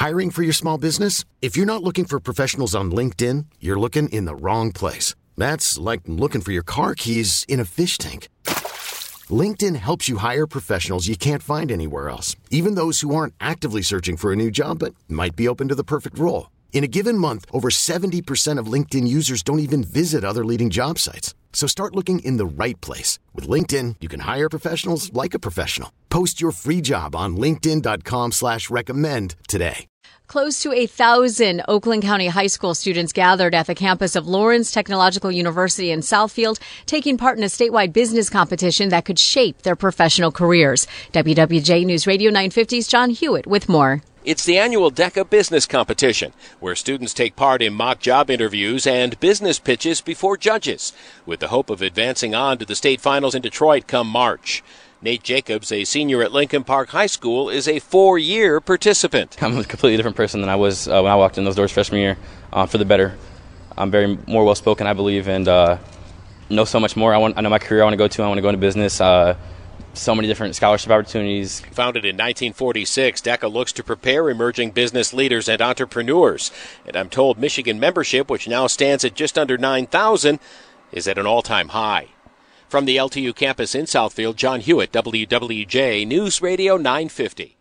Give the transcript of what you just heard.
Hiring for your small business? If you're not looking for professionals on LinkedIn, you're looking in the wrong place. That's like looking for your car keys in a fish tank. LinkedIn helps you hire professionals you can't find anywhere else, even those who aren't actively searching for a new job but might be open to the perfect role. In a given month, over 70% of LinkedIn users don't even visit other leading job sites. So start looking in the right place. With LinkedIn, you can hire professionals like a professional. Post your free job on linkedin.com/recommend today. Close to 1,000 Oakland County High School students gathered at the campus of Lawrence Technological University in Southfield, taking part in a statewide business competition that could shape their professional careers. WWJ News Radio 950's John Hewitt with more. It's the annual DECA Business Competition, where students take part in mock job interviews and business pitches before judges, with the hope of advancing on to the state finals in Detroit come March. Nate Jacobs, a senior at Lincoln Park High School, is a 4-year participant. I'm a completely different person than I was when I walked in those doors freshman year, for the better. I'm very more well-spoken, I believe, and know so much more. I know my career I want to go to. I want to go into business. So many different scholarship opportunities. Founded in 1946, DECA looks to prepare emerging business leaders and entrepreneurs. And I'm told Michigan membership, which now stands at just under 9,000, is at an all-time high. From the LTU campus in Southfield, John Hewitt, WWJ News Radio 950.